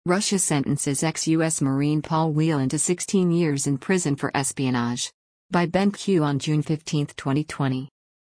Russia sentences ex-U.S. Marine Paul Whelan to 16 years in prison for espionage. By Ben Q on June 15, 2020.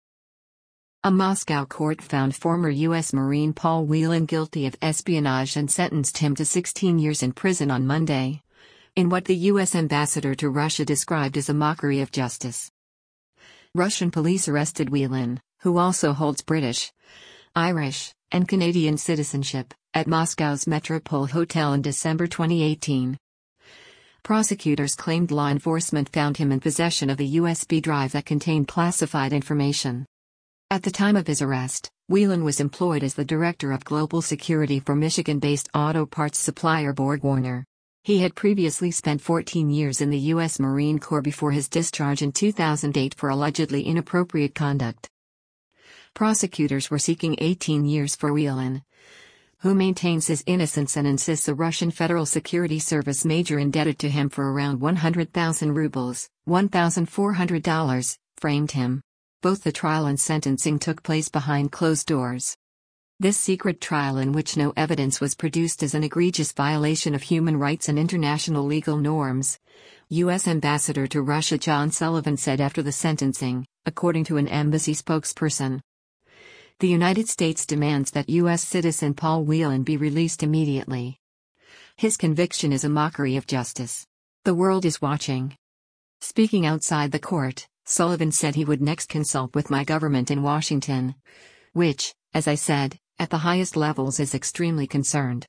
A Moscow court found former U.S. Marine Paul Whelan guilty of espionage and sentenced him to 16 years in prison on Monday, in what the U.S. ambassador to Russia described as a mockery of justice. Russian police arrested Whelan, who also holds British, Irish, and Canadian citizenship, at Moscow's Metropole Hotel in December 2018. Prosecutors claimed law enforcement found him in possession of a USB drive that contained classified information. At the time of his arrest, Whelan was employed as the director of global security for Michigan-based auto parts supplier BorgWarner. He had previously spent 14 years in the U.S. Marine Corps before his discharge in 2008 for allegedly inappropriate conduct. Prosecutors were seeking 18 years for Whelan, who maintains his innocence and insists a Russian Federal Security Service major indebted to him for around 100,000 rubles, $1,400, framed him. Both the trial and sentencing took place behind closed doors. This secret trial, in which no evidence was produced, is an egregious violation of human rights and international legal norms, U.S. Ambassador to Russia John Sullivan said after the sentencing, according to an embassy spokesperson. The United States demands that U.S. citizen Paul Whelan be released immediately. His conviction is a mockery of justice. The world is watching. Speaking outside the court, Sullivan said he would next consult with my government in Washington, which, as I said, at the highest levels is extremely concerned.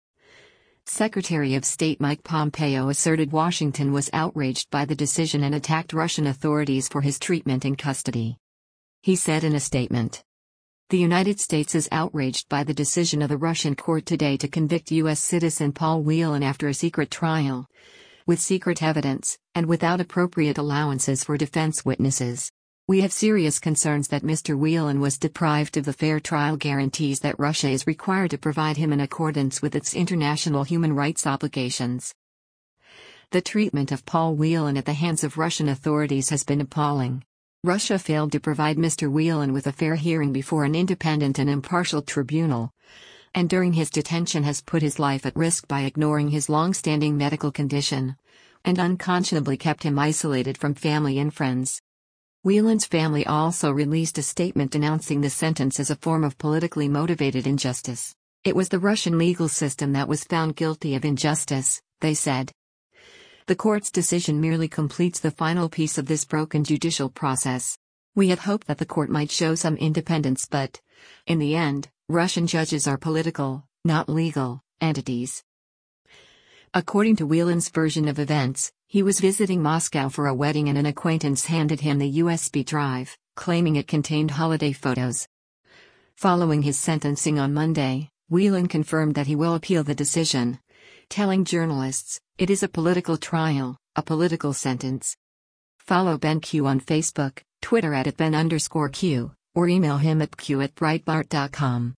Secretary of State Mike Pompeo asserted Washington was outraged by the decision and attacked Russian authorities for his treatment in custody. He said in a statement, "The United States is outraged by the decision of the Russian court today to convict U.S. citizen Paul Whelan after a secret trial, with secret evidence, and without appropriate allowances for defense witnesses. We have serious concerns that Mr. Whelan was deprived of the fair trial guarantees that Russia is required to provide him in accordance with its international human rights obligations." The treatment of Paul Whelan at the hands of Russian authorities has been appalling. Russia failed to provide Mr. Whelan with a fair hearing before an independent and impartial tribunal, and during his detention has put his life at risk by ignoring his long-standing medical condition, and unconscionably kept him isolated from family and friends. Whelan's family also released a statement denouncing the sentence as a form of politically motivated injustice. It was the Russian legal system that was found guilty of injustice, they said. The court's decision merely completes the final piece of this broken judicial process. We had hoped that the court might show some independence, but, in the end, Russian judges are political, not legal, entities. According to Whelan's version of events, he was visiting Moscow for a wedding and an acquaintance handed him the USB drive, claiming it contained holiday photos. Following his sentencing on Monday, Whelan confirmed that he will appeal the decision, telling journalists, "It is a political trial, a political sentence." Follow Ben Q on Facebook, Twitter @Ben_Q, or email him at q@breitbart.com.